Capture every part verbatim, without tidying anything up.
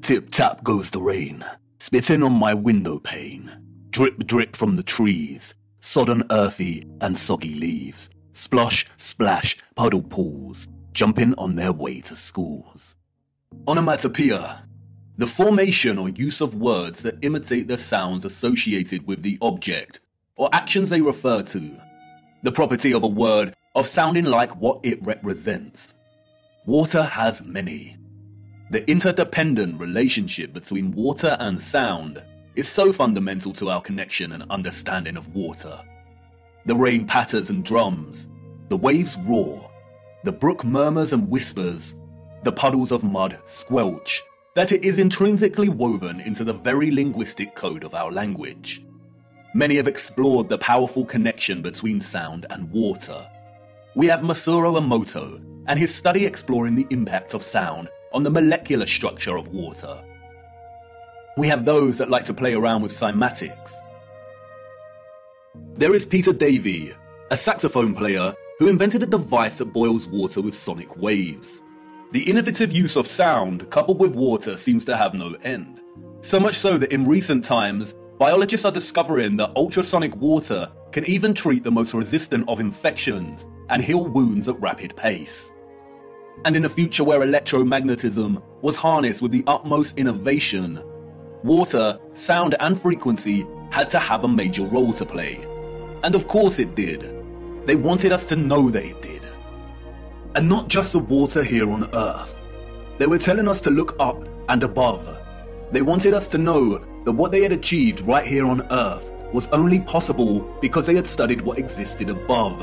Tip-tap goes the rain, spitting on my window pane. Drip-drip from the trees, sodden earthy and soggy leaves. Splosh, splash, puddle pools, jumping on their way to schools. Onomatopoeia. The formation or use of words that imitate the sounds associated with the object, or actions they refer to. The property of a word of sounding like what it represents. Water has many. The interdependent relationship between water and sound is so fundamental to our connection and understanding of water. The rain patters and drums, the waves roar, the brook murmurs and whispers, the puddles of mud squelch, that it is intrinsically woven into the very linguistic code of our language. Many have explored the powerful connection between sound and water. We have Masaru Emoto and his study exploring the impact of sound on the molecular structure of water. We have those that like to play around with cymatics. There is Peter Davey, a saxophone player who invented a device that boils water with sonic waves. The innovative use of sound coupled with water seems to have no end. So much so that in recent times, biologists are discovering that ultrasonic water can even treat the most resistant of infections and heal wounds at rapid pace. And in a future where electromagnetism was harnessed with the utmost innovation, water, sound and frequency had to have a major role to play. And of course it did. They wanted us to know that it did. And not just the water here on Earth. They were telling us to look up and above. They wanted us to know that what they had achieved right here on Earth was only possible because they had studied what existed above.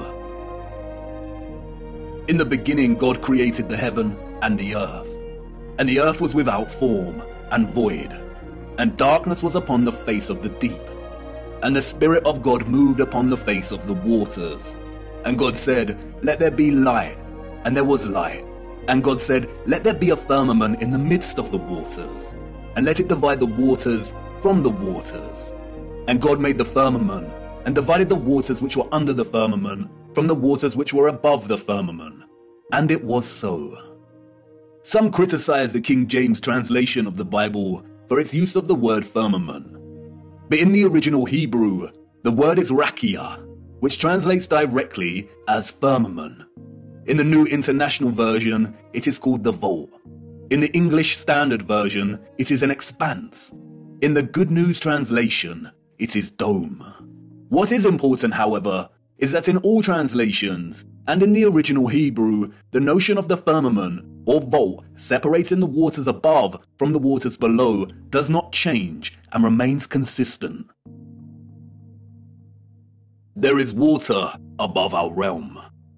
In the beginning, God created the heaven and the earth. And the earth was without form and void. And darkness was upon the face of the deep. And the Spirit of God moved upon the face of the waters. And God said, "Let there be light." And there was light. And God said, "Let there be a firmament in the midst of the waters, and let it divide the waters from the waters." And God made the firmament, and divided the waters which were under the firmament from the waters which were above the firmament. And it was so. Some criticize the King James translation of the Bible for its use of the word firmament. But in the original Hebrew, the word is rakia, which translates directly as firmament. In the New International Version, it is called the vault. In the English Standard Version, it is an expanse. In the Good News Translation, it is dome. What is important, however, is that in all translations, and in the original Hebrew, the notion of the firmament, or vault, separating the waters above from the waters below, does not change and remains consistent. There is water above our realm.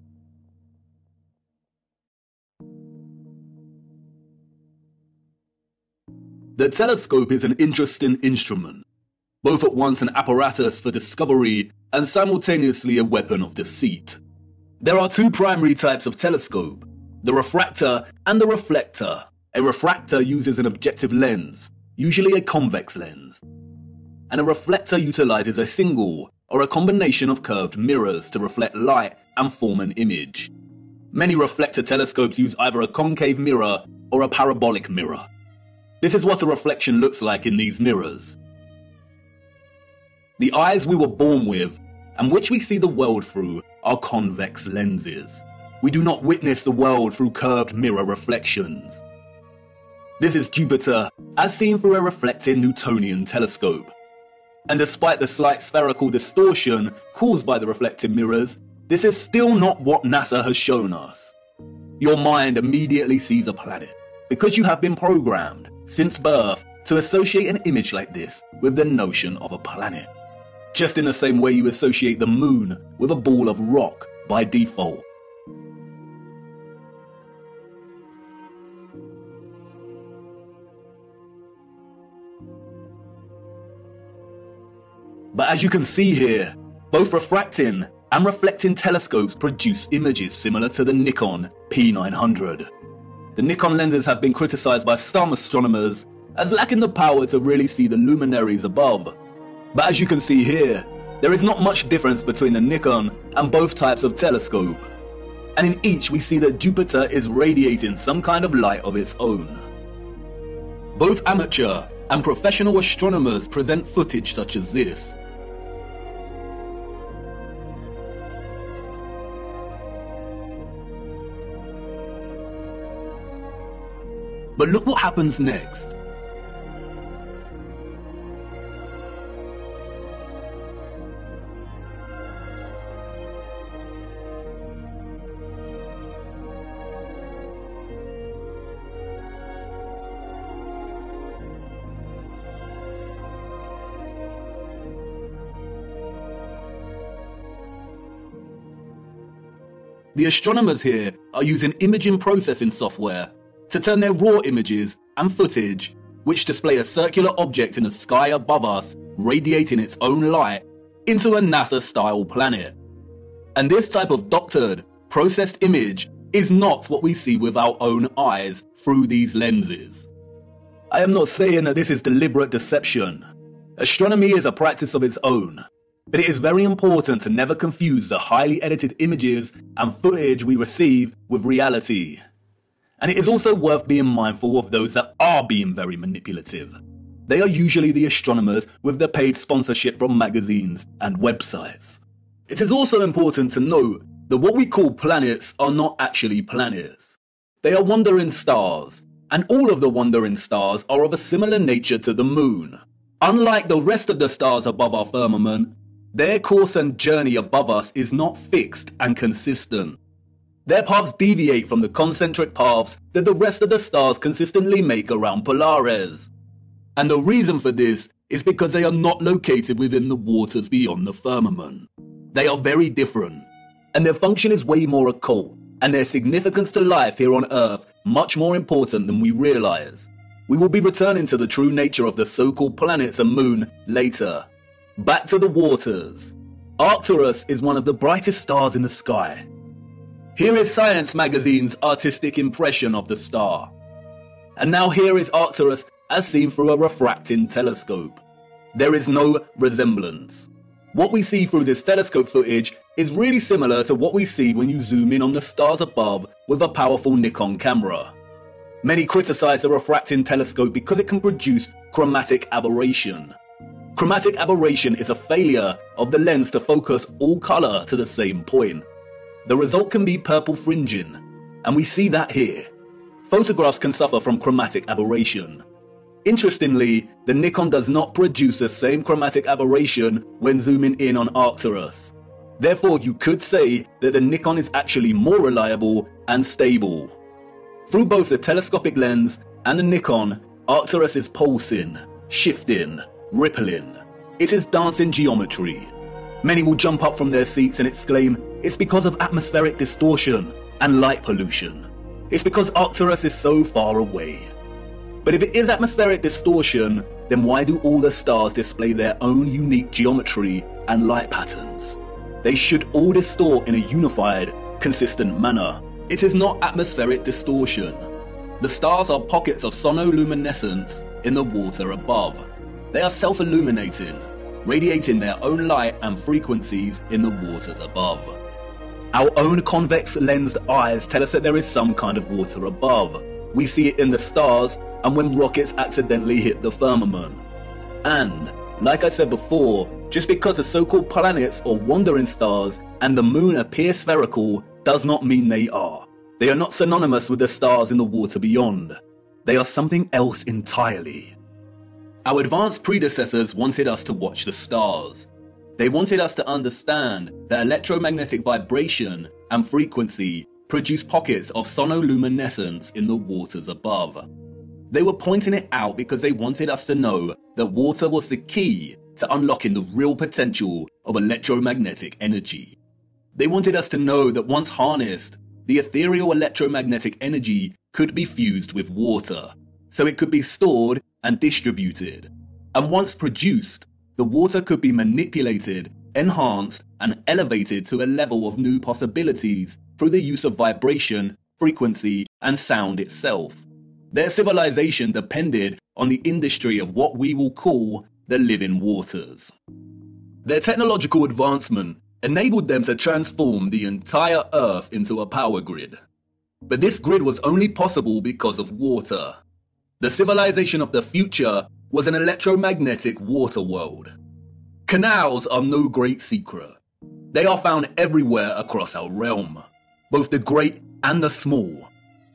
The telescope is an interesting instrument, both at once an apparatus for discovery and simultaneously a weapon of deceit. There are two primary types of telescope, the refractor and the reflector. A refractor uses an objective lens, usually a convex lens, and a reflector utilizes a single or a combination of curved mirrors to reflect light and form an image. Many reflector telescopes use either a concave mirror or a parabolic mirror. This is what a reflection looks like in these mirrors. The eyes we were born with, and which we see the world through, are convex lenses. We do not witness the world through curved mirror reflections. This is Jupiter, as seen through a reflecting Newtonian telescope. And despite the slight spherical distortion caused by the reflected mirrors, this is still not what NASA has shown us. Your mind immediately sees a planet, because you have been programmed, since birth, to associate an image like this with the notion of a planet. Just in the same way you associate the moon with a ball of rock by default. But as you can see here, both refracting and reflecting telescopes produce images similar to the Nikon P nine hundred. The Nikon lenses have been criticized by some astronomers as lacking the power to really see the luminaries above. But as you can see here, there is not much difference between the Nikon and both types of telescope. And in each we see that Jupiter is radiating some kind of light of its own. Both amateur and professional astronomers present footage such as this. But look what happens next. The astronomers here are using imaging processing software to turn their raw images and footage, which display a circular object in the sky above us radiating its own light, into a NASA-style planet. And this type of doctored, processed image is not what we see with our own eyes through these lenses. I am not saying that this is deliberate deception. Astronomy is a practice of its own. But it is very important to never confuse the highly edited images and footage we receive with reality. And it is also worth being mindful of those that are being very manipulative. They are usually the astronomers with the paid sponsorship from magazines and websites. It is also important to note that what we call planets are not actually planets. They are wandering stars, and all of the wandering stars are of a similar nature to the moon. Unlike the rest of the stars above our firmament, their course and journey above us is not fixed and consistent. Their paths deviate from the concentric paths that the rest of the stars consistently make around Polaris. And the reason for this is because they are not located within the waters beyond the firmament. They are very different, and their function is way more occult, and their significance to life here on Earth much more important than we realize. We will be returning to the true nature of the so-called planets and moon later. Back to the waters. Arcturus is one of the brightest stars in the sky. Here is Science magazine's artistic impression of the star. And now here is Arcturus as seen through a refracting telescope. There is no resemblance. What we see through this telescope footage is really similar to what we see when you zoom in on the stars above with a powerful Nikon camera. Many criticize the refracting telescope because it can produce chromatic aberration. Chromatic aberration is a failure of the lens to focus all color to the same point. The result can be purple fringing, and we see that here. Photographs can suffer from chromatic aberration. Interestingly, the Nikon does not produce the same chromatic aberration when zooming in on Arcturus. Therefore, you could say that the Nikon is actually more reliable and stable. Through both the telescopic lens and the Nikon, Arcturus is pulsing, shifting, rippling. It is dancing geometry. Many will jump up from their seats and exclaim, it's because of atmospheric distortion and light pollution. It's because Arcturus is so far away. But if it is atmospheric distortion, then why do all the stars display their own unique geometry and light patterns? They should all distort in a unified, consistent manner. It is not atmospheric distortion. The stars are pockets of sonoluminescence in the water above. They are self-illuminating, radiating their own light and frequencies in the waters above. Our own convex-lensed eyes tell us that there is some kind of water above. We see it in the stars and when rockets accidentally hit the firmament. And, like I said before, just because the so-called planets or wandering stars and the moon appear spherical does not mean they are. They are not synonymous with the stars in the water beyond. They are something else entirely. Our advanced predecessors wanted us to watch the stars. They wanted us to understand that electromagnetic vibration and frequency produce pockets of sonoluminescence in the waters above. They were pointing it out because they wanted us to know that water was the key to unlocking the real potential of electromagnetic energy. They wanted us to know that once harnessed, the ethereal electromagnetic energy could be fused with water, so it could be stored and distributed. And once produced, the water could be manipulated, enhanced, and elevated to a level of new possibilities through the use of vibration, frequency, and sound itself. Their civilization depended on the industry of what we will call the living waters. Their technological advancement enabled them to transform the entire Earth into a power grid. But this grid was only possible because of water. The civilization of the future was an electromagnetic water world. Canals are no great secret. They are found everywhere across our realm, both the great and the small.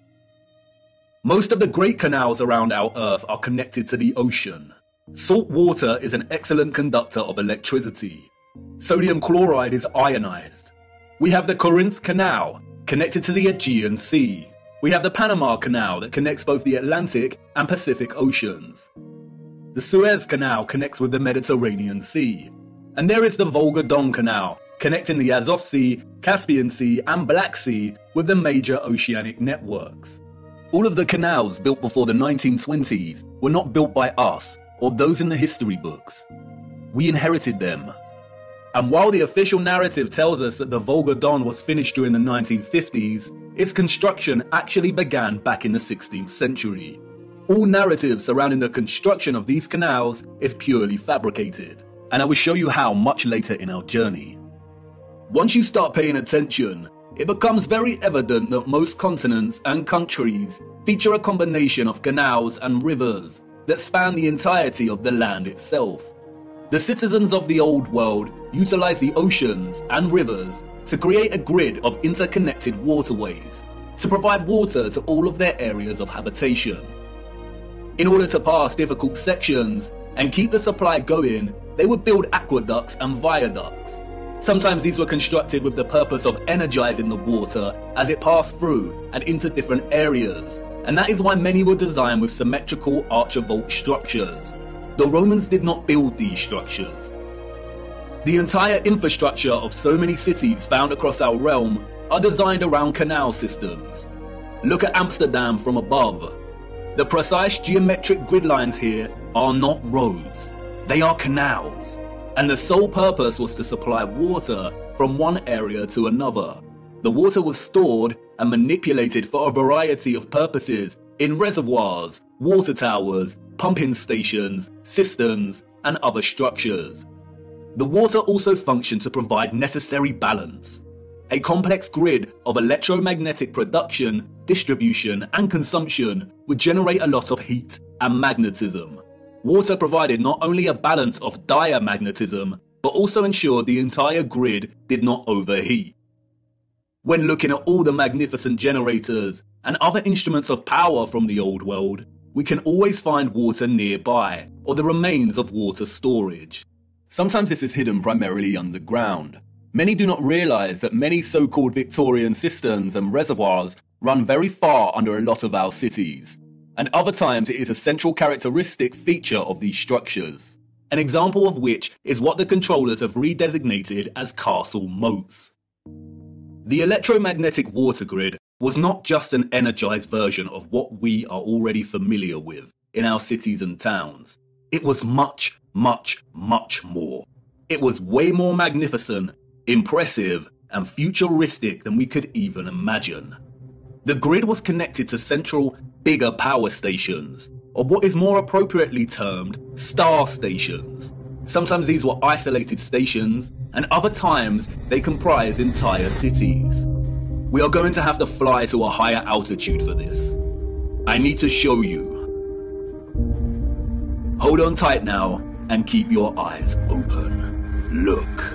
Most of the great canals around our Earth are connected to the ocean. Salt water is an excellent conductor of electricity. Sodium chloride is ionized. We have the Corinth Canal, connected to the Aegean Sea. We have the Panama Canal that connects both the Atlantic and Pacific Oceans. The Suez Canal connects with the Mediterranean Sea. And there is the Volga-Don Canal, connecting the Azov Sea, Caspian Sea and Black Sea with the major oceanic networks. All of the canals built before the nineteen twenties were not built by us or those in the history books. We inherited them. And while the official narrative tells us that the Volga-Don was finished during the nineteen fifties, its construction actually began back in the sixteenth century. All narrative surrounding the construction of these canals is purely fabricated, and I will show you how much later in our journey. Once you start paying attention, it becomes very evident that most continents and countries feature a combination of canals and rivers that span the entirety of the land itself. The citizens of the old world utilize the oceans and rivers to create a grid of interconnected waterways to provide water to all of their areas of habitation. In order to pass difficult sections and keep the supply going, they would build aqueducts and viaducts. Sometimes these were constructed with the purpose of energizing the water as it passed through and into different areas, and that is why many were designed with symmetrical archivolt structures. The Romans did not build these structures. The entire infrastructure of so many cities found across our realm are designed around canal systems. Look at Amsterdam from above. The precise geometric grid lines here are not roads, they are canals. And the sole purpose was to supply water from one area to another. The water was stored and manipulated for a variety of purposes in reservoirs, water towers, pumping stations, cisterns, and other structures. The water also functioned to provide necessary balance. A complex grid of electromagnetic production, distribution, and consumption would generate a lot of heat and magnetism. Water provided not only a balance of diamagnetism, but also ensured the entire grid did not overheat. When looking at all the magnificent generators and other instruments of power from the old world, we can always find water nearby, or the remains of water storage. Sometimes this is hidden primarily underground. Many do not realize that many so-called Victorian cisterns and reservoirs run very far under a lot of our cities. And other times it is a central characteristic feature of these structures, an example of which is what the controllers have redesignated as castle moats. The electromagnetic water grid was not just an energized version of what we are already familiar with in our cities and towns. It was much, much, much more. It was way more magnificent, impressive, and futuristic than we could even imagine. The grid was connected to central, bigger power stations, or what is more appropriately termed star stations. Sometimes these were isolated stations, and other times they comprised entire cities. We are going to have to fly to a higher altitude for this. I need to show you. Hold on tight now, and keep your eyes open. Look.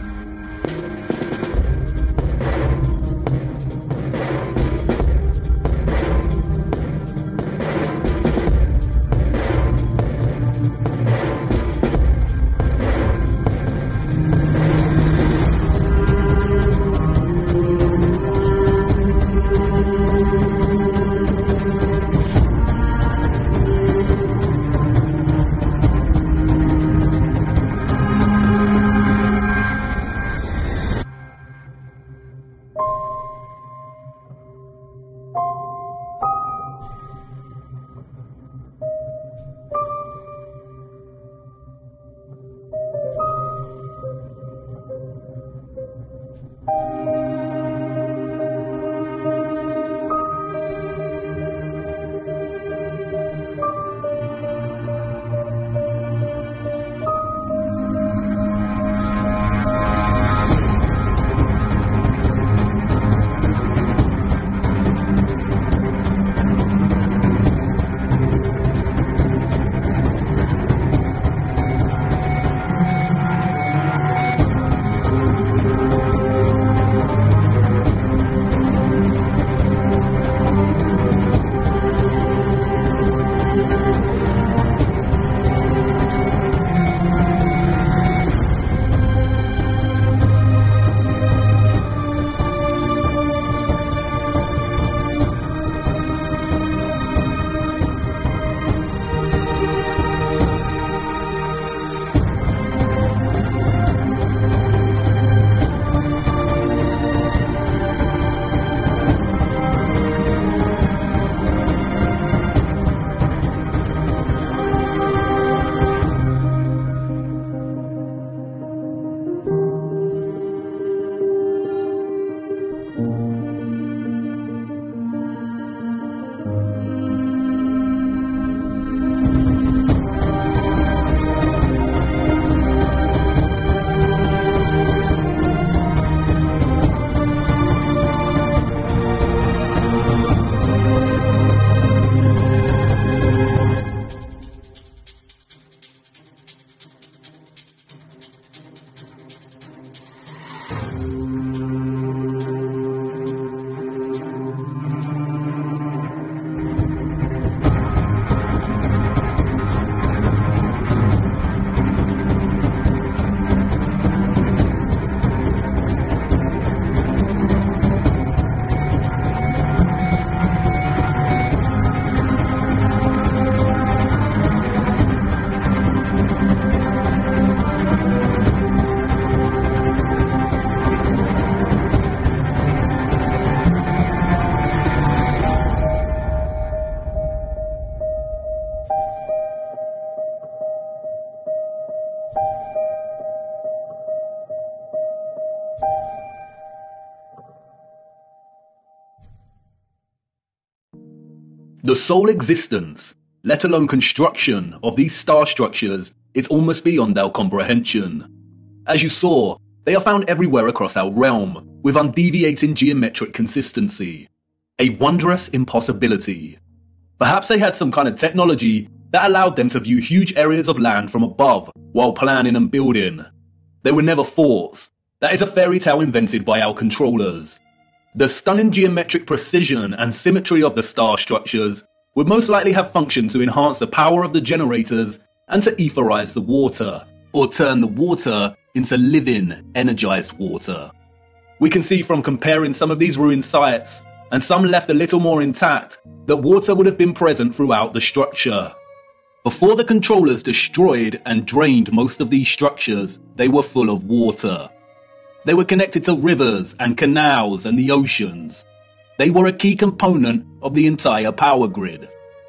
The sole existence, let alone construction, of these star structures is almost beyond our comprehension. As you saw, they are found everywhere across our realm, with undeviating geometric consistency. A wondrous impossibility. Perhaps they had some kind of technology that allowed them to view huge areas of land from above while planning and building. They were never forts. That is a fairy tale invented by our controllers. The stunning geometric precision and symmetry of the star structures would most likely have functioned to enhance the power of the generators and to etherize the water, or turn the water into living, energized water. We can see from comparing some of these ruined sites, and some left a little more intact, that water would have been present throughout the structure. Before the controllers destroyed and drained most of these structures, they were full of water. They were connected to rivers and canals and the oceans. They were a key component of the entire power grid.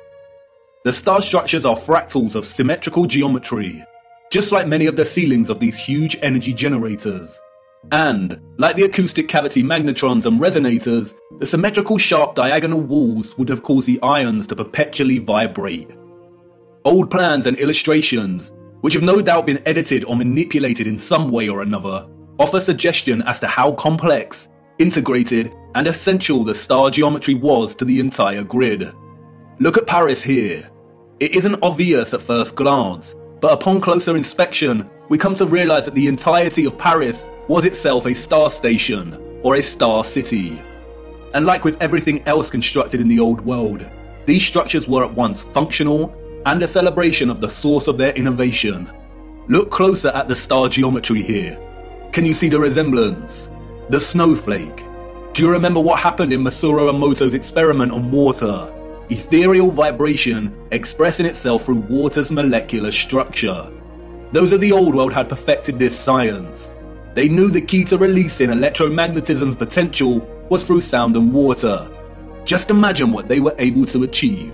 The star structures are fractals of symmetrical geometry, just like many of the ceilings of these huge energy generators. And, like the acoustic cavity magnetrons and resonators, the symmetrical sharp diagonal walls would have caused the ions to perpetually vibrate. Old plans and illustrations, which have no doubt been edited or manipulated in some way or another, offer suggestion as to how complex, integrated, and essential the star geometry was to the entire grid. Look at Paris here. It isn't obvious at first glance, but upon closer inspection, we come to realize that the entirety of Paris was itself a star station, or a star city. And like with everything else constructed in the old world, these structures were at once functional and a celebration of the source of their innovation. Look closer at the star geometry here. Can you see the resemblance? The snowflake. Do you remember what happened in Masaru Emoto's experiment on water? Ethereal vibration expressing itself through water's molecular structure. Those of the old world had perfected this science. They knew the key to releasing electromagnetism's potential was through sound and water. Just imagine what they were able to achieve.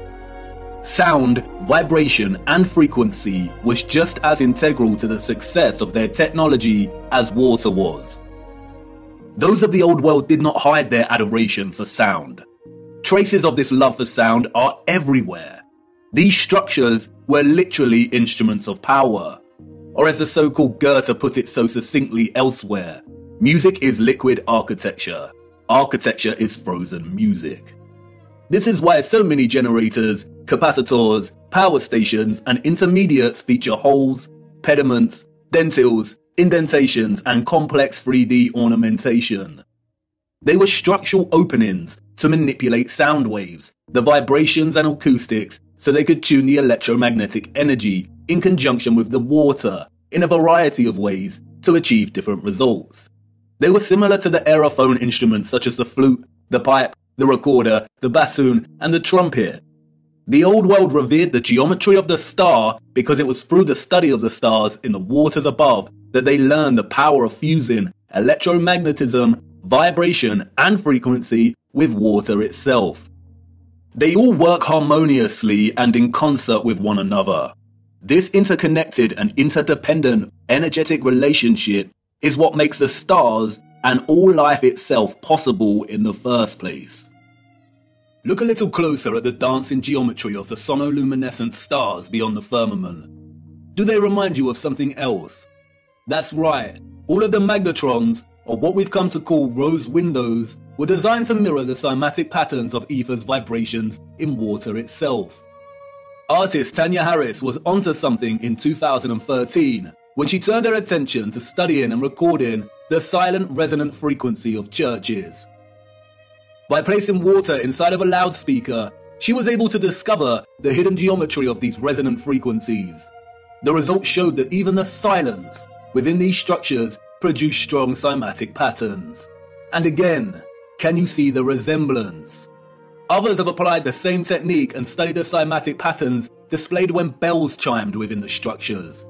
Sound, vibration, and frequency was just as integral to the success of their technology as water was. Those of the old world did not hide their adoration for sound. Traces of this love for sound are everywhere. These structures were literally instruments of power. Or as the so-called Goethe put it so succinctly elsewhere, music is liquid architecture. Architecture is frozen music. This is why so many generators, capacitors, power stations, and intermediates feature holes, pediments, dentils, indentations, and complex three D ornamentation. They were structural openings to manipulate sound waves, the vibrations and acoustics, so they could tune the electromagnetic energy in conjunction with the water in a variety of ways to achieve different results. They were similar to the aerophone instruments such as the flute, the pipe, the recorder, the bassoon, and the trumpet. The old world revered the geometry of the star because it was through the study of the stars in the waters above that they learned the power of fusing electromagnetism, vibration, and frequency with water itself. They all work harmoniously and in concert with one another. This interconnected and interdependent energetic relationship is what makes the stars and all life itself possible in the first place. Look a little closer at the dancing geometry of the sonoluminescent stars beyond the firmament. Do they remind you of something else? That's right, all of the magnetrons, or what we've come to call rose windows, were designed to mirror the cymatic patterns of ether's vibrations in water itself. Artist Tanya Harris was onto something in two thousand thirteen when she turned her attention to studying and recording the silent resonant frequency of churches. By placing water inside of a loudspeaker, she was able to discover the hidden geometry of these resonant frequencies. The results showed that even the silence within these structures produced strong cymatic patterns. And again, can you see the resemblance? Others have applied the same technique and studied the cymatic patterns displayed when bells chimed within the structures.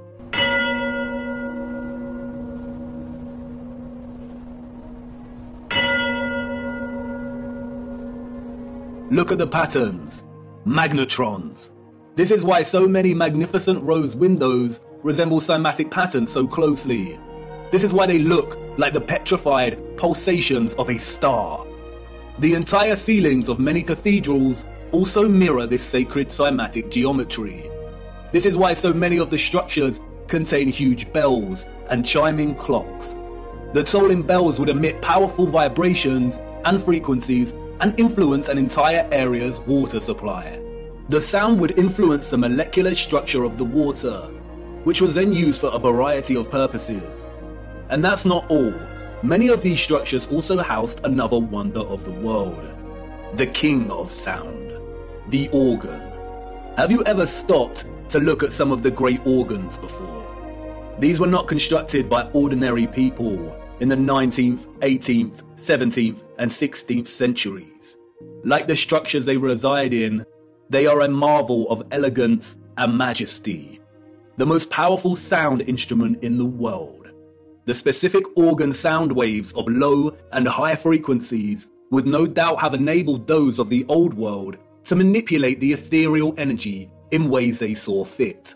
Look at the patterns. Magnetrons. This is why so many magnificent rose windows resemble cymatic patterns so closely. This is why they look like the petrified pulsations of a star. The entire ceilings of many cathedrals also mirror this sacred cymatic geometry. This is why so many of the structures contain huge bells and chiming clocks. The tolling bells would emit powerful vibrations and frequencies and influence an entire area's water supply. The sound would influence the molecular structure of the water, which was then used for a variety of purposes. And that's not all. Many of these structures also housed another wonder of the world, the king of sound, the organ. Have you ever stopped to look at some of the great organs before? These were not constructed by ordinary people in the nineteenth, eighteenth, seventeenth, and sixteenth centuries. Like the structures they reside in, they are a marvel of elegance and majesty, the most powerful sound instrument in the world. The specific organ sound waves of low and high frequencies would no doubt have enabled those of the old world to manipulate the ethereal energy in ways they saw fit.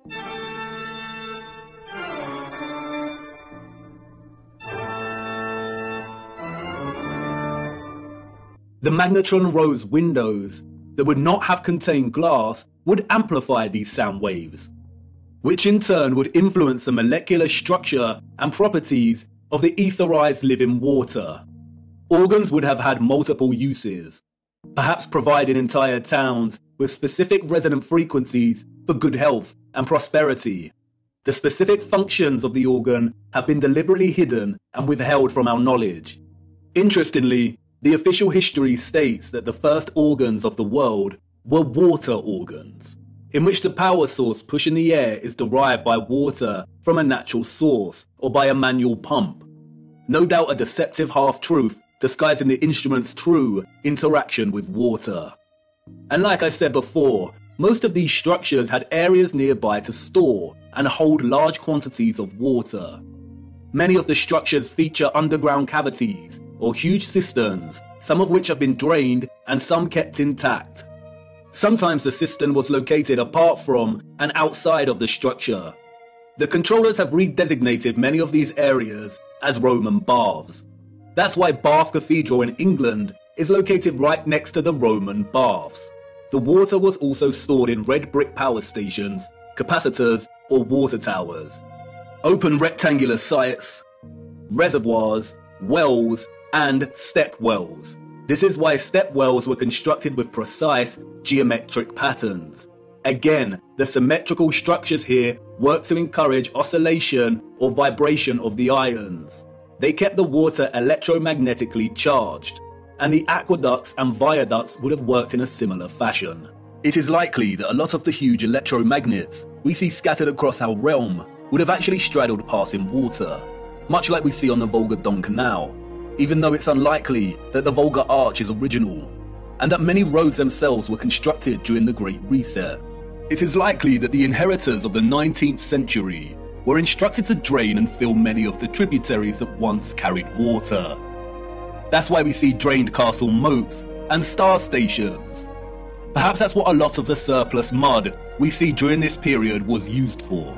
The magnetron rose windows that would not have contained glass would amplify these sound waves, which in turn would influence the molecular structure and properties of the etherized living water. Organs would have had multiple uses, perhaps providing entire towns with specific resonant frequencies for good health and prosperity. The specific functions of the organ have been deliberately hidden and withheld from our knowledge. Interestingly, the official history states that the first organs of the world were water organs, in which the power source pushing the air is derived by water from a natural source or by a manual pump. No doubt a deceptive half-truth disguising the instrument's true interaction with water. And like I said before, most of these structures had areas nearby to store and hold large quantities of water. Many of the structures feature underground cavities or huge cisterns, some of which have been drained and some kept intact. Sometimes the cistern was located apart from and outside of the structure. The controllers have redesignated many of these areas as Roman baths. That's why Bath Cathedral in England is located right next to the Roman baths. The water was also stored in red brick power stations, capacitors, or water towers. Open rectangular sites, reservoirs, wells, and step wells. This is why step wells were constructed with precise geometric patterns. Again, the symmetrical structures here work to encourage oscillation or vibration of the ions. They kept the water electromagnetically charged, and the aqueducts and viaducts would have worked in a similar fashion. It is likely that a lot of the huge electromagnets we see scattered across our realm would have actually straddled passing water, much like we see on the Volga-Don Canal, even though it's unlikely that the Volga Arch is original, and that many roads themselves were constructed during the Great Reset. It is likely that the inheritors of the nineteenth century were instructed to drain and fill many of the tributaries that once carried water. That's why we see drained castle moats and star stations. Perhaps that's what a lot of the surplus mud we see during this period was used for.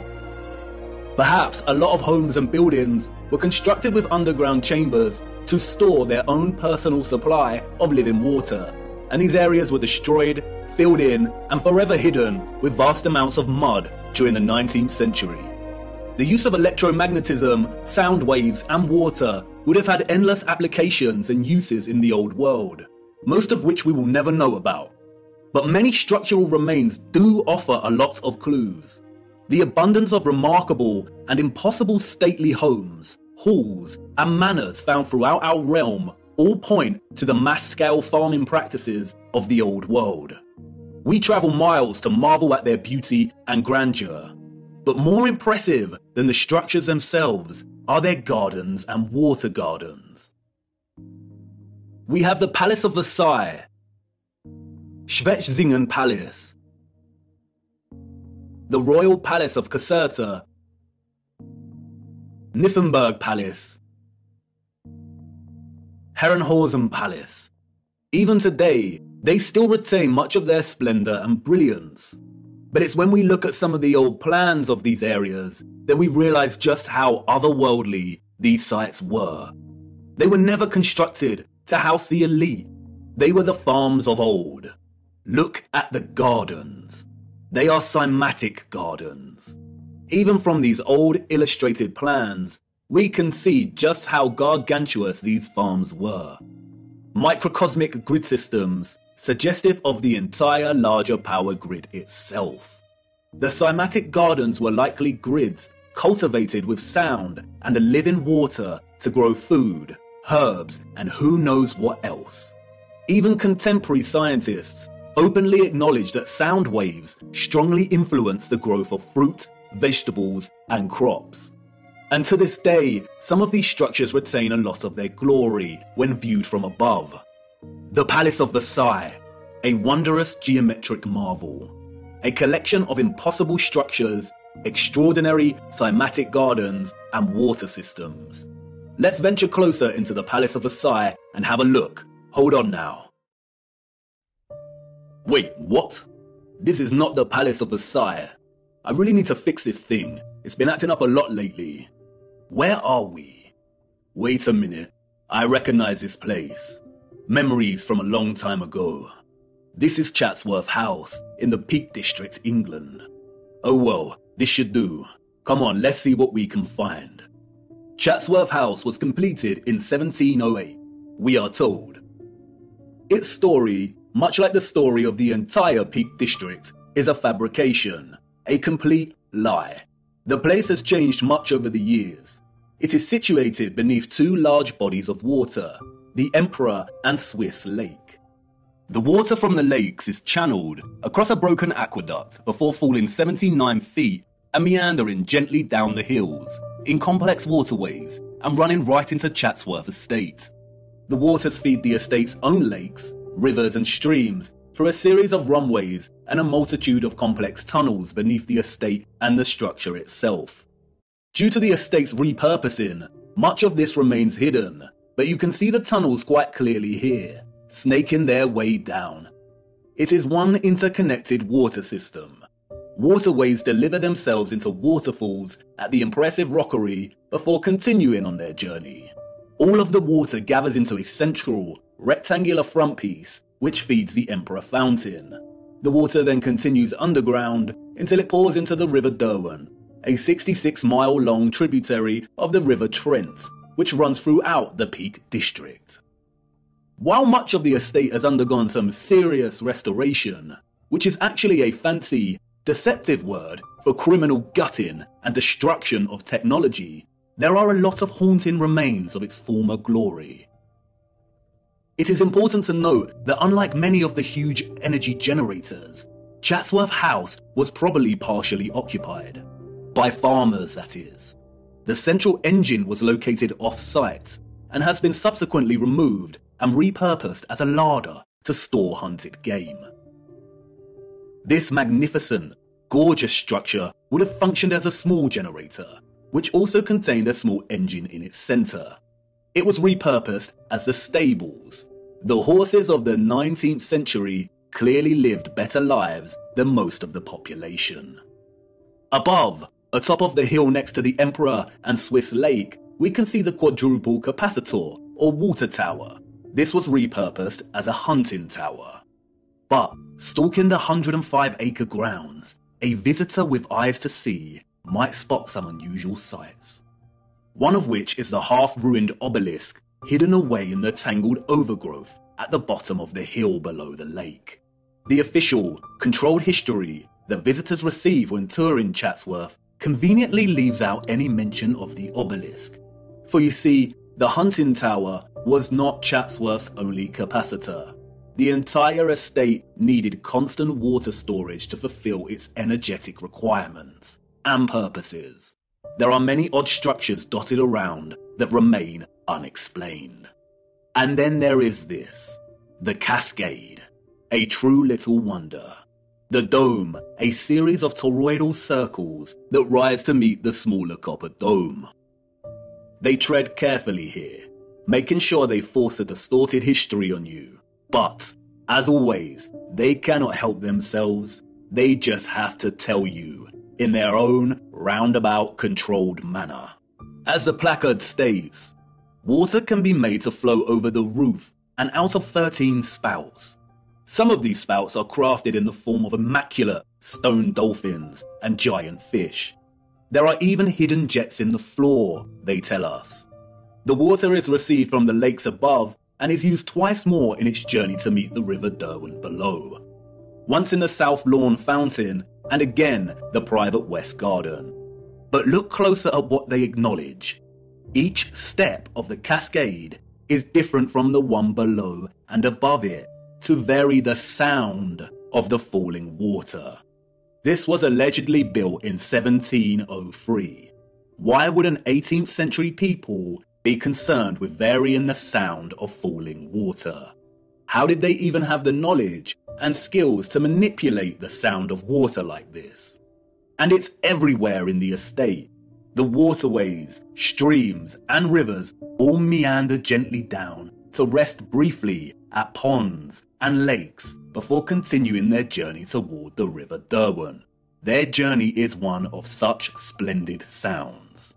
Perhaps a lot of homes and buildings were constructed with underground chambers to store their own personal supply of living water, and these areas were destroyed, filled in, and forever hidden with vast amounts of mud during the nineteenth century. The use of electromagnetism, sound waves, and water would have had endless applications and uses in the old world, most of which we will never know about. But many structural remains do offer a lot of clues. The abundance of remarkable and impossible stately homes, halls, and manors found throughout our realm all point to the mass-scale farming practices of the old world. We travel miles to marvel at their beauty and grandeur. But more impressive than the structures themselves are their gardens and water gardens. We have the Palace of Versailles, Schwetzingen Palace, the Royal Palace of Caserta, Nymphenburg Palace, Herrenhausen Palace. Even today, they still retain much of their splendor and brilliance. But it's when we look at some of the old plans of these areas that we realize just how otherworldly these sites were. They were never constructed to house the elite. They were the farms of old. Look at the gardens. They are cymatic gardens. Even from these old illustrated plans, we can see just how gargantuous these farms were. Microcosmic grid systems, suggestive of the entire larger power grid itself. The cymatic gardens were likely grids cultivated with sound and the living water to grow food, herbs, and who knows what else. Even contemporary scientists openly acknowledge that sound waves strongly influence the growth of fruit, vegetables, and crops. And to this day, some of these structures retain a lot of their glory when viewed from above. The Palace of Versailles, a wondrous geometric marvel, a collection of impossible structures, extraordinary cymatic gardens, and water systems. Let's venture closer into the Palace of Versailles and have a look. Hold on now. Wait, what? This is not the Palace of Versailles. I really need to fix this thing. It's been acting up a lot lately. Where are we? Wait a minute. I recognize this place. Memories from a long time ago. This is Chatsworth House in the Peak District, England. Oh well, this should do. Come on, let's see what we can find. Chatsworth House was completed in seventeen oh eight, we are told. Its story, much like the story of the entire Peak District, is a fabrication, a complete lie. The place has changed much over the years. It is situated beneath two large bodies of water, the Emperor and Swiss Lake. The water from the lakes is channeled across a broken aqueduct before falling seventy-nine feet and meandering gently down the hills in complex waterways and running right into Chatsworth Estate. The waters feed the estate's own lakes, rivers and streams through a series of runways and a multitude of complex tunnels beneath the estate and the structure itself. Due to the estate's repurposing, much of this remains hidden, but you can see the tunnels quite clearly here, snaking their way down. It is one interconnected water system. Waterways deliver themselves into waterfalls at the impressive rockery before continuing on their journey. All of the water gathers into a central, rectangular front piece, which feeds the Emperor Fountain. The water then continues underground until it pours into the River Derwent, a sixty-six mile long tributary of the River Trent, which runs throughout the Peak District. While much of the estate has undergone some serious restoration, which is actually a fancy, deceptive word for criminal gutting and destruction of technology, there are a lot of haunting remains of its former glory. It is important to note that unlike many of the huge energy generators, Chatsworth House was probably partially occupied. By farmers, that is. The central engine was located off-site and has been subsequently removed and repurposed as a larder to store hunted game. This magnificent, gorgeous structure would have functioned as a small generator, which also contained a small engine in its center. It was repurposed as the stables. The horses of the nineteenth century clearly lived better lives than most of the population. Above, atop of the hill next to the Emperor and Swiss Lake, we can see the quadruple capacitor or water tower. This was repurposed as a hunting tower. But stalking the one hundred five acre grounds, a visitor with eyes to see might spot some unusual sights. One of which is the half-ruined obelisk hidden away in the tangled overgrowth at the bottom of the hill below the lake. The official, controlled history the visitors receive when touring Chatsworth conveniently leaves out any mention of the obelisk. For you see, the hunting tower was not Chatsworth's only capacitor. The entire estate needed constant water storage to fulfill its energetic requirements and purposes. There are many odd structures dotted around that remain unexplained. And then there is this, the Cascade, a true little wonder. The dome, a series of toroidal circles that rise to meet the smaller copper dome. They tread carefully here, making sure they force a distorted history on you. But, as always, they cannot help themselves. They just have to tell you, in their own roundabout controlled manner. As the placard states, water can be made to flow over the roof and out of thirteen spouts. Some of these spouts are crafted in the form of immaculate stone dolphins and giant fish. There are even hidden jets in the floor, they tell us. The water is received from the lakes above and is used twice more in its journey to meet the River Derwent below. Once in the South Lawn Fountain, and again the private West Garden. But look closer at what they acknowledge. Each step of the cascade is different from the one below and above it, to vary the sound of the falling water. This was allegedly built in seventeen oh three. Why would an eighteenth century people be concerned with varying the sound of falling water? How did they even have the knowledge and skills to manipulate the sound of water like this? And it's everywhere in the estate. The waterways, streams, and rivers all meander gently down to rest briefly at ponds and lakes before continuing their journey toward the River Derwent. Their journey is one of such splendid sounds.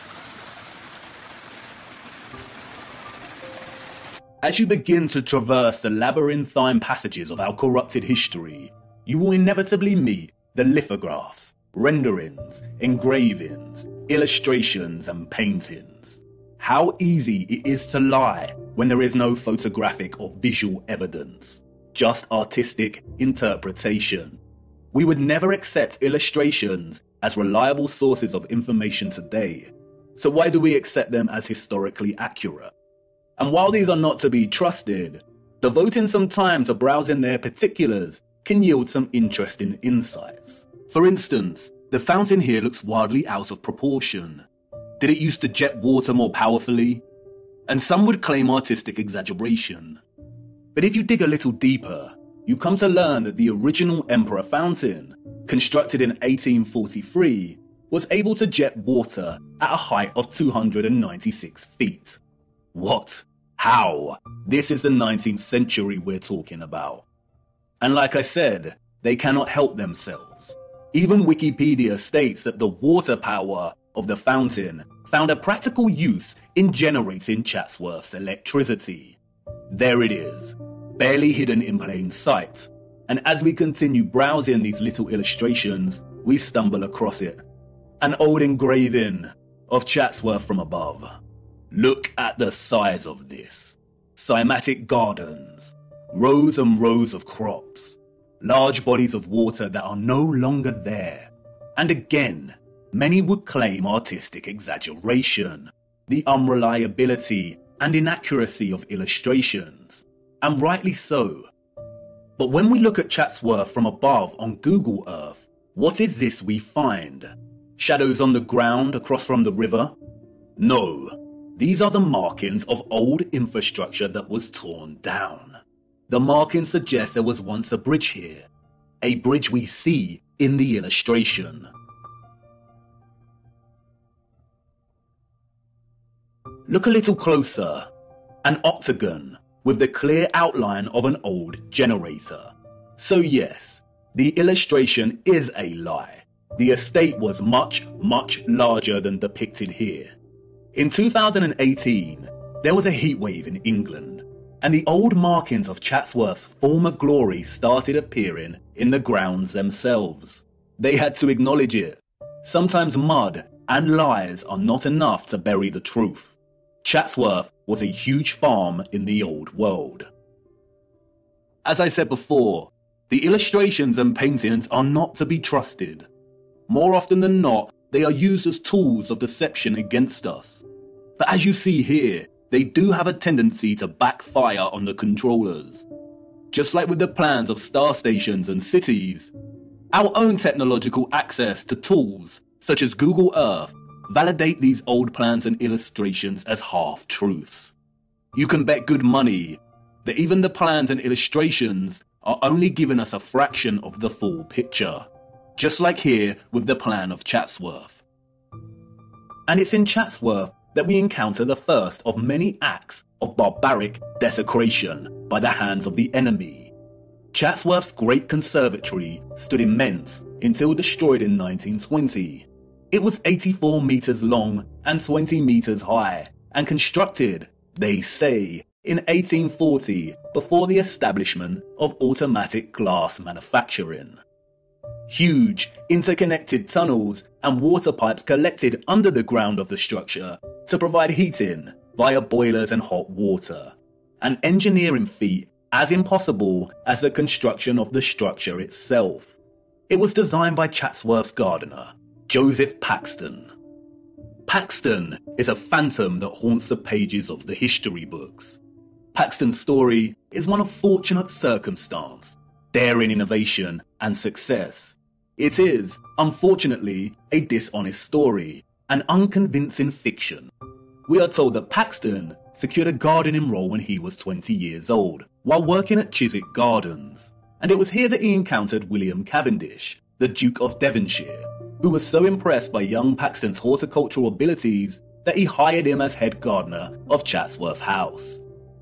As you begin to traverse the labyrinthine passages of our corrupted history, you will inevitably meet the lithographs, renderings, engravings, illustrations, and paintings. How easy it is to lie when there is no photographic or visual evidence, just artistic interpretation. We would never accept illustrations as reliable sources of information today, so why do we accept them as historically accurate? And while these are not to be trusted, devoting some time to browsing their particulars can yield some interesting insights. For instance, the fountain here looks wildly out of proportion. Did it used to jet water more powerfully? And some would claim artistic exaggeration. But if you dig a little deeper, you come to learn that the original Emperor Fountain, constructed in eighteen forty-three, was able to jet water at a height of two hundred ninety-six feet. What? How? This is the nineteenth century we're talking about. And like I said, they cannot help themselves. Even Wikipedia states that the water power of the fountain found a practical use in generating Chatsworth's electricity. There it is, barely hidden in plain sight. And as we continue browsing these little illustrations, we stumble across it. An old engraving of Chatsworth from above. Look at the size of this. Cymatic gardens, rows and rows of crops, large bodies of water that are no longer there. And again, many would claim artistic exaggeration, the unreliability and inaccuracy of illustrations, and rightly so. But when we look at Chatsworth from above on Google Earth, what is this we find? Shadows on the ground across from the river? No. These are the markings of old infrastructure that was torn down. The markings suggest there was once a bridge here, a bridge we see in the illustration. Look a little closer. An octagon with the clear outline of an old generator. So yes, the illustration is a lie. The estate was much, much larger than depicted here. In two thousand eighteen, there was a heatwave in England, and the old markings of Chatsworth's former glory started appearing in the grounds themselves. They had to acknowledge it. Sometimes mud and lies are not enough to bury the truth. Chatsworth was a huge farm in the old world. As I said before, the illustrations and paintings are not to be trusted. More often than not, they are used as tools of deception against us. But as you see here, they do have a tendency to backfire on the controllers. Just like with the plans of star stations and cities, our own technological access to tools, such as Google Earth, validate these old plans and illustrations as half-truths. You can bet good money that even the plans and illustrations are only giving us a fraction of the full picture. Just like here with the plan of Chatsworth. And it's in Chatsworth that we encounter the first of many acts of barbaric desecration by the hands of the enemy. Chatsworth's great conservatory stood immense until destroyed in nineteen twenty. It was eighty-four meters long and twenty meters high, and constructed, they say, in eighteen forty, before the establishment of automatic glass manufacturing. Huge, interconnected tunnels and water pipes collected under the ground of the structure to provide heating via boilers and hot water, an engineering feat as impossible as the construction of the structure itself. It was designed by Chatsworth's gardener, Joseph Paxton. Paxton is a phantom that haunts the pages of the history books. Paxton's story is one of fortunate circumstance, daring innovation and success. It is, unfortunately, a dishonest story, an unconvincing fiction. We are told that Paxton secured a gardening role when he was twenty years old, while working at Chiswick Gardens, and it was here that he encountered William Cavendish, the Duke of Devonshire, who was so impressed by young Paxton's horticultural abilities that he hired him as head gardener of Chatsworth House.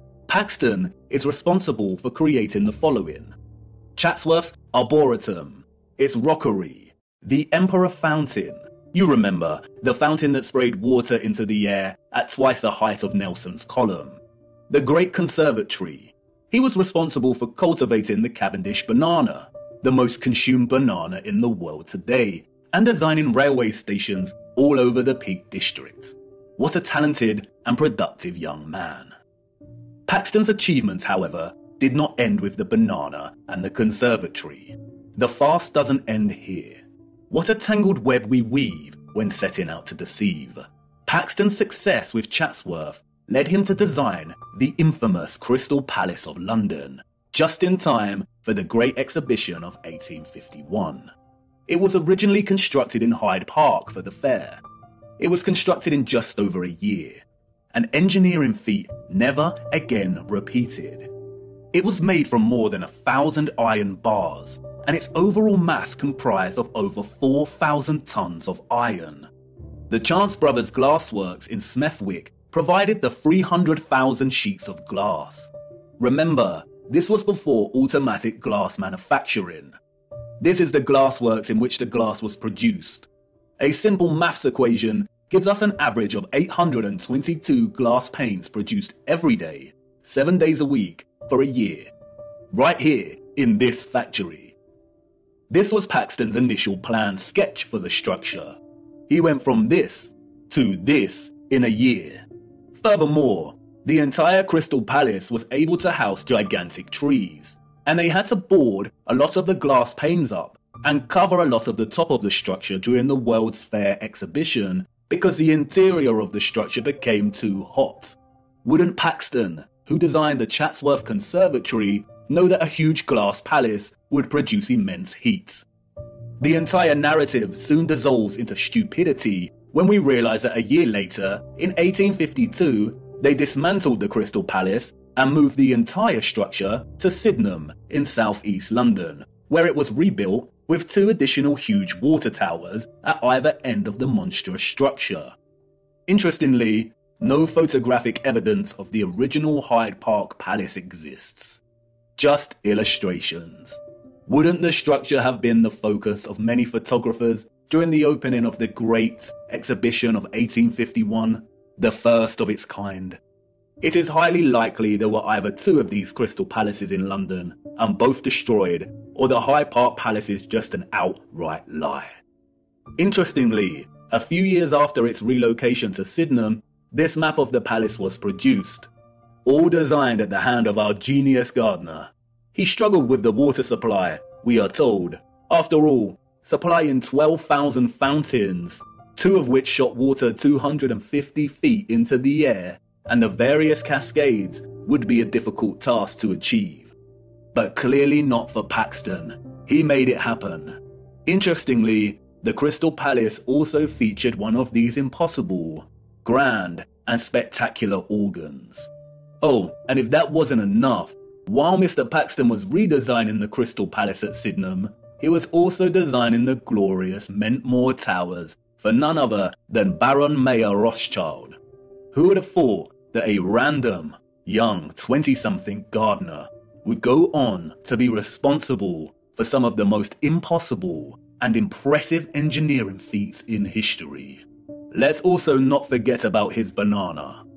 Paxton is responsible for creating the following: Chatsworth's Arboretum, its rockery, the Emperor Fountain. You remember, the fountain that sprayed water into the air at twice the height of Nelson's Column. The Great Conservatory. He was responsible for cultivating the Cavendish banana, the most consumed banana in the world today, and designing railway stations all over the Peak District. What a talented and productive young man. Paxton's achievements, however, did not end with the banana and the conservatory. The farce doesn't end here. What a tangled web we weave when setting out to deceive. Paxton's success with Chatsworth led him to design the infamous Crystal Palace of London, just in time for the Great Exhibition of eighteen fifty-one. It was originally constructed in Hyde Park for the fair. It was constructed in just over a year, an engineering feat never again repeated. It was made from more than a thousand iron bars, and its overall mass comprised of over four thousand tons of iron. The Chance Brothers Glassworks in Smethwick provided the three hundred thousand sheets of glass. Remember, this was before automatic glass manufacturing. This is the glassworks in which the glass was produced. A simple maths equation gives us an average of eight hundred twenty-two glass panes produced every day, seven days a week, for a year. Right here, in this factory. This was Paxton's initial planned sketch for the structure. He went from this to this in a year. Furthermore, the entire Crystal Palace was able to house gigantic trees, and they had to board a lot of the glass panes up and cover a lot of the top of the structure during the World's Fair exhibition because the interior of the structure became too hot. Wouldn't Paxton, who designed the Chatsworth Conservatory, know that a huge glass palace would produce immense heat? The entire narrative soon dissolves into stupidity when we realise that a year later, in eighteen fifty-two, they dismantled the Crystal Palace and moved the entire structure to Sydenham in southeast London, where it was rebuilt with two additional huge water towers at either end of the monstrous structure. Interestingly, no photographic evidence of the original Hyde Park Palace exists. Just illustrations. Wouldn't the structure have been the focus of many photographers during the opening of the Great Exhibition of eighteen fifty-one, the first of its kind? It is highly likely there were either two of these Crystal Palaces in London and both destroyed, or the Hyde Park Palace is just an outright lie. Interestingly, a few years after its relocation to Sydenham, this map of the palace was produced, all designed at the hand of our genius gardener. He struggled with the water supply, we are told, after all, supplying twelve thousand fountains, two of which shot water two hundred fifty feet into the air, and the various cascades would be a difficult task to achieve. But clearly not for Paxton. He made it happen. Interestingly, the Crystal Palace also featured one of these impossible, grand, and spectacular organs. Oh, and if that wasn't enough, while Mister Paxton was redesigning the Crystal Palace at Sydenham, he was also designing the glorious Mentmore Towers for none other than Baron Mayer Rothschild. Who would have thought that a random, young twenty-something gardener would go on to be responsible for some of the most impossible and impressive engineering feats in history? Let's also not forget about his banana.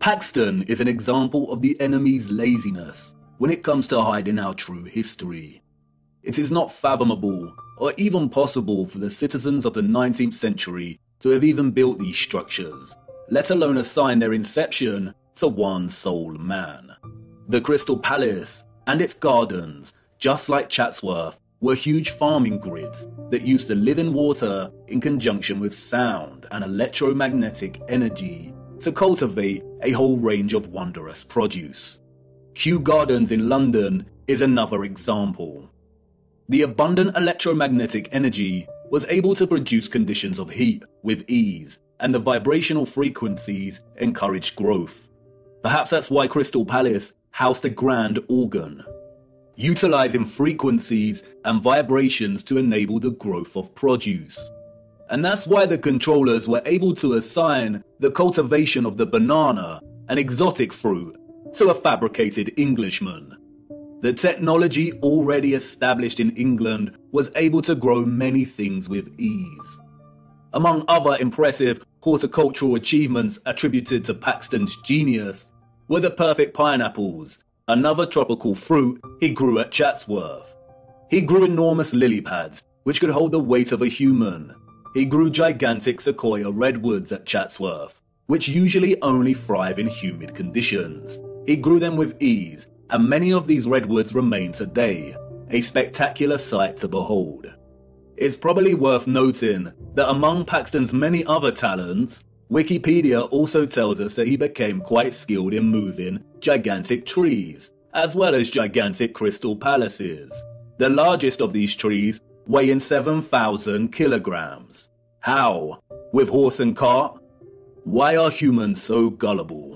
Paxton is an example of the enemy's laziness when it comes to hiding our true history. It is not fathomable or even possible for the citizens of the nineteenth century to have even built these structures, let alone assign their inception to one sole man. The Crystal Palace and its gardens, just like Chatsworth, were huge farming grids that used to live in water in conjunction with sound and electromagnetic energy to cultivate a whole range of wondrous produce. Kew Gardens in London is another example. The abundant electromagnetic energy was able to produce conditions of heat with ease, and the vibrational frequencies encouraged growth. Perhaps that's why Crystal Palace housed a grand organ, utilizing frequencies and vibrations to enable the growth of produce. And that's why the controllers were able to assign the cultivation of the banana, an exotic fruit, to a fabricated Englishman. The technology already established in England was able to grow many things with ease. Among other impressive horticultural achievements attributed to Paxton's genius were the perfect pineapples, another tropical fruit he grew at Chatsworth. He grew enormous lily pads, which could hold the weight of a human. He grew gigantic sequoia redwoods at Chatsworth, which usually only thrive in humid conditions. He grew them with ease, and many of these redwoods remain today, a spectacular sight to behold. It's probably worth noting that among Paxton's many other talents, Wikipedia also tells us that he became quite skilled in moving gigantic trees, as well as gigantic crystal palaces. The largest of these trees weighing seven thousand kilograms. How? With horse and cart? Why are humans so gullible?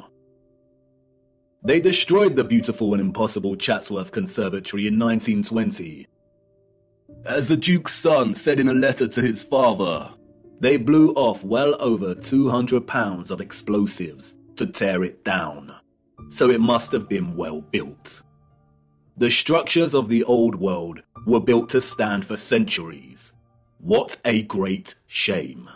They destroyed the beautiful and impossible Chatsworth Conservatory in nineteen twenty. As the Duke's son said in a letter to his father, they blew off well over two hundred pounds of explosives to tear it down, so it must have been well built. The structures of the old world were built to stand for centuries. What a great shame.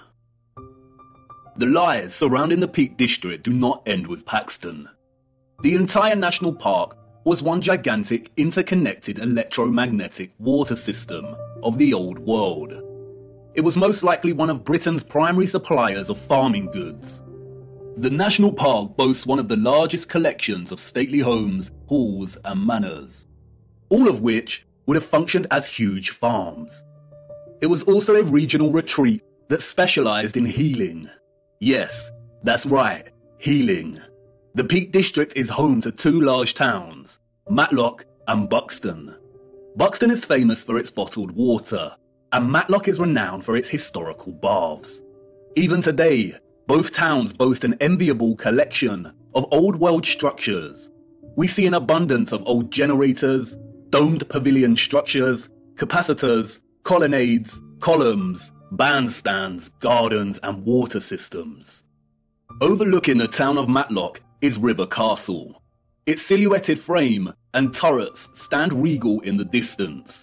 The lies surrounding the Peak District do not end with Paxton. The entire national park was one gigantic interconnected electromagnetic water system of the old world. It was most likely one of Britain's primary suppliers of farming goods. The national park boasts one of the largest collections of stately homes, halls and manors, all of which would have functioned as huge farms. It was also a regional retreat that specialised in healing. Yes, that's right, healing. The Peak District is home to two large towns, Matlock and Buxton. Buxton is famous for its bottled water, and Matlock is renowned for its historical baths. Even today, both towns boast an enviable collection of old world structures. We see an abundance of old generators, domed pavilion structures, capacitors, colonnades, columns, bandstands, gardens and water systems. Overlooking the town of Matlock is River Castle. Its silhouetted frame and turrets stand regal in the distance.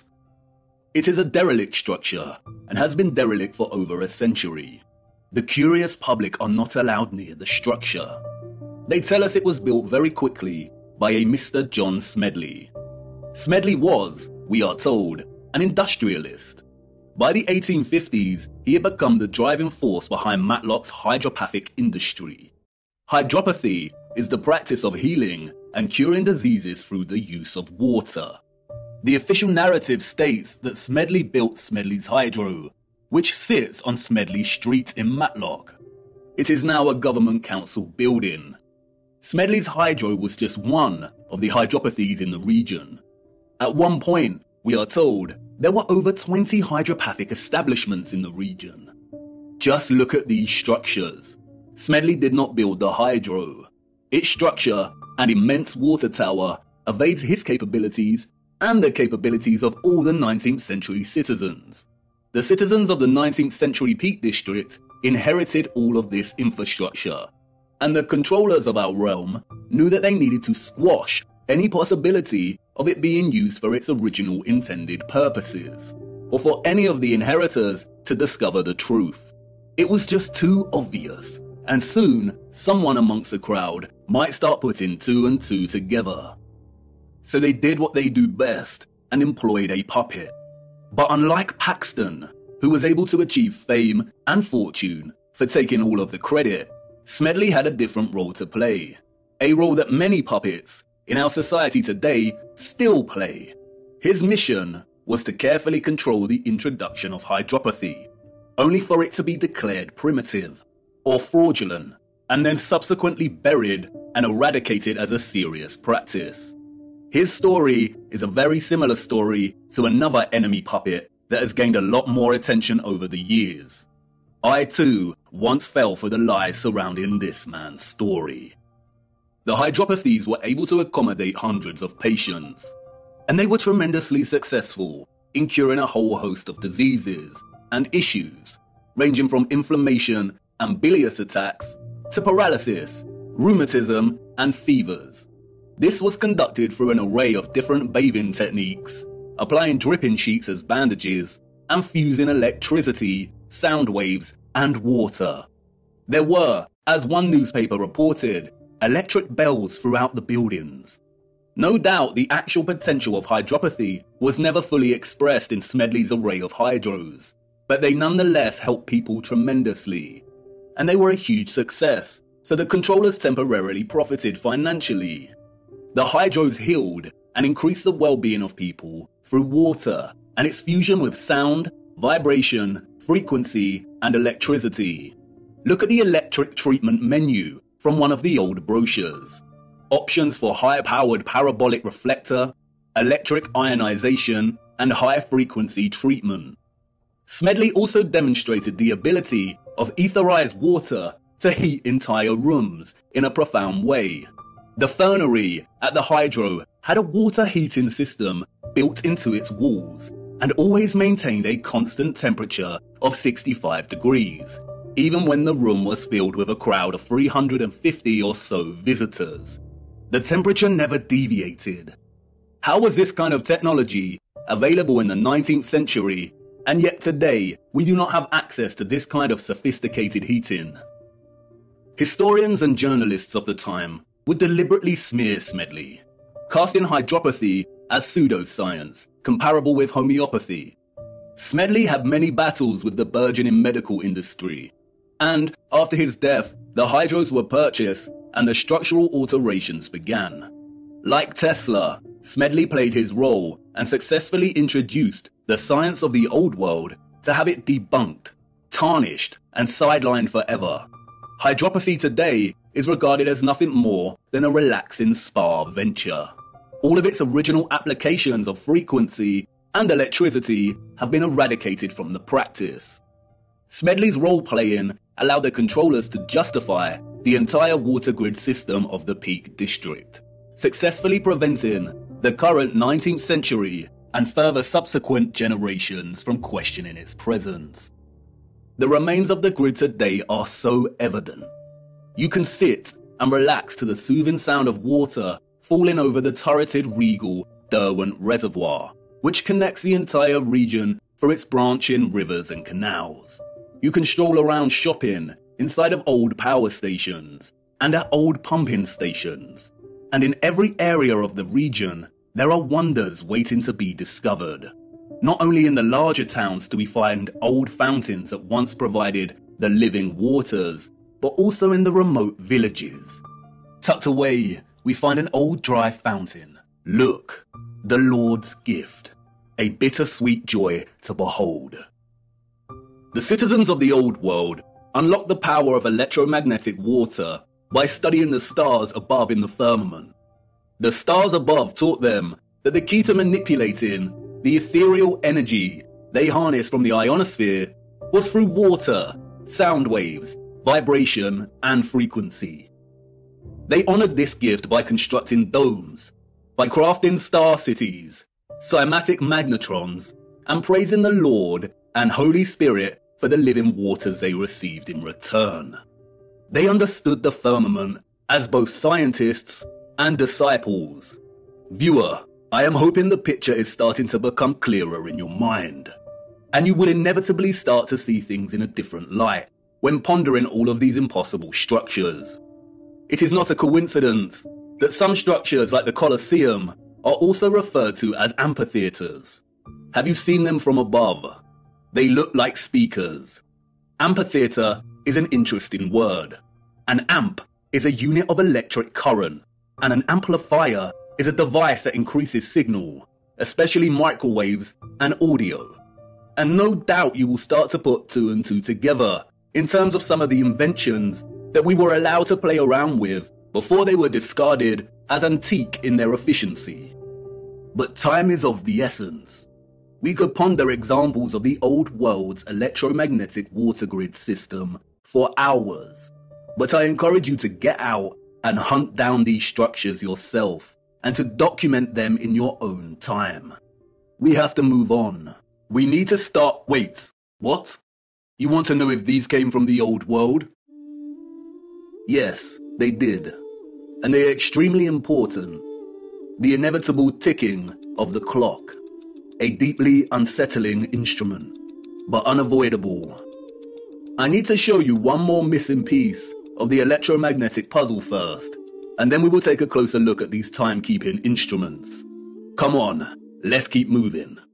It is a derelict structure and has been derelict for over a century. The curious public are not allowed near the structure. They tell us it was built very quickly by a Mister John Smedley. Smedley was, we are told, an industrialist. By the eighteen fifties, he had become the driving force behind Matlock's hydropathic industry. Hydropathy is the practice of healing and curing diseases through the use of water. The official narrative states that Smedley built Smedley's Hydro, which sits on Smedley Street in Matlock. It is now a government council building. Smedley's Hydro was just one of the hydropathies in the region. At one point, we are told, there were over twenty hydropathic establishments in the region. Just look at these structures. Smedley did not build the Hydro. Its structure, an immense water tower, evades his capabilities and the capabilities of all the nineteenth century citizens. The citizens of the nineteenth century Peak District inherited all of this infrastructure, and the controllers of our realm knew that they needed to squash any possibility of it being used for its original intended purposes, or for any of the inheritors to discover the truth. It was just too obvious, and soon someone amongst the crowd might start putting two and two together. So they did what they do best and employed a puppet. But unlike Paxton, who was able to achieve fame and fortune for taking all of the credit, Smedley had a different role to play, a role that many puppets in our society today still play. His mission was to carefully control the introduction of hydropathy, only for it to be declared primitive or fraudulent, and then subsequently buried and eradicated as a serious practice. His story is a very similar story to another enemy puppet that has gained a lot more attention over the years. I too once fell for the lies surrounding this man's story. The hydropathies were able to accommodate hundreds of patients, and they were tremendously successful in curing a whole host of diseases and issues, ranging from inflammation and bilious attacks to paralysis, rheumatism, and fevers. This was conducted through an array of different bathing techniques, applying dripping sheets as bandages, and fusing electricity, sound waves, and water. There were, as one newspaper reported, electric bells throughout the buildings. No doubt the actual potential of hydropathy was never fully expressed in Smedley's array of hydros, but they nonetheless helped people tremendously. And they were a huge success, so the controllers temporarily profited financially. The hydros healed and increased the well-being of people through water and its fusion with sound, vibration, frequency, and electricity. Look at the electric treatment menu from one of the old brochures. Options for high-powered parabolic reflector, electric ionization, and high-frequency treatment. Smedley also demonstrated the ability of etherized water to heat entire rooms in a profound way. The fernery at the hydro had a water heating system built into its walls and always maintained a constant temperature of sixty-five degrees, even when the room was filled with a crowd of three hundred fifty or so visitors. The temperature never deviated. How was this kind of technology available in the nineteenth century, and yet today we do not have access to this kind of sophisticated heating? Historians and journalists of the time would deliberately smear Smedley, casting hydropathy as pseudoscience, comparable with homeopathy. Smedley had many battles with the burgeoning medical industry, and after his death, the hydros were purchased and the structural alterations began. Like Tesla, Smedley played his role and successfully introduced the science of the old world to have it debunked, tarnished, and sidelined forever. Hydropathy today is regarded as nothing more than a relaxing spa venture. All of its original applications of frequency and electricity have been eradicated from the practice. Smedley's role-playing allowed the controllers to justify the entire water grid system of the Peak District, successfully preventing the current nineteenth century and further subsequent generations from questioning its presence. The remains of the grid today are so evident. You can sit and relax to the soothing sound of water falling over the turreted regal Derwent Reservoir, which connects the entire region through its branching rivers and canals. You can stroll around shopping inside of old power stations and at old pumping stations. And in every area of the region, there are wonders waiting to be discovered. Not only in the larger towns do we find old fountains that once provided the living waters, but also in the remote villages. Tucked away, we find an old dry fountain. Look, the Lord's gift, a bittersweet joy to behold. The citizens of the old world unlocked the power of electromagnetic water by studying the stars above in the firmament. The stars above taught them that the key to manipulating the ethereal energy they harnessed from the ionosphere was through water, sound waves, vibration, and frequency. They honored this gift by constructing domes, by crafting star cities, cymatic magnetrons, and praising the Lord and Holy Spirit for the living waters they received in return. They understood the firmament as both scientists and disciples. Viewer, I am hoping the picture is starting to become clearer in your mind, and you will inevitably start to see things in a different light. when pondering all of these impossible structures. It is not a coincidence that some structures like the Colosseum are also referred to as amphitheaters. Have you seen them from above? They look like speakers. Amphitheater is an interesting word. An amp is a unit of electric current, and an amplifier is a device that increases signal, especially microwaves and audio. And no doubt you will start to put two and two together in terms of some of the inventions that we were allowed to play around with before they were discarded as antique in their efficiency. But time is of the essence. We could ponder examples of the old world's electromagnetic water grid system for hours, but I encourage you to get out and hunt down these structures yourself and to document them in your own time. We have to move on. We need to start... Wait, what? You want to know if these came from the old world? Yes, they did. And they are extremely important. The inevitable ticking of the clock. A deeply unsettling instrument, but unavoidable. I need to show you one more missing piece of the electromagnetic puzzle first, and then we will take a closer look at these timekeeping instruments. Come on, let's keep moving.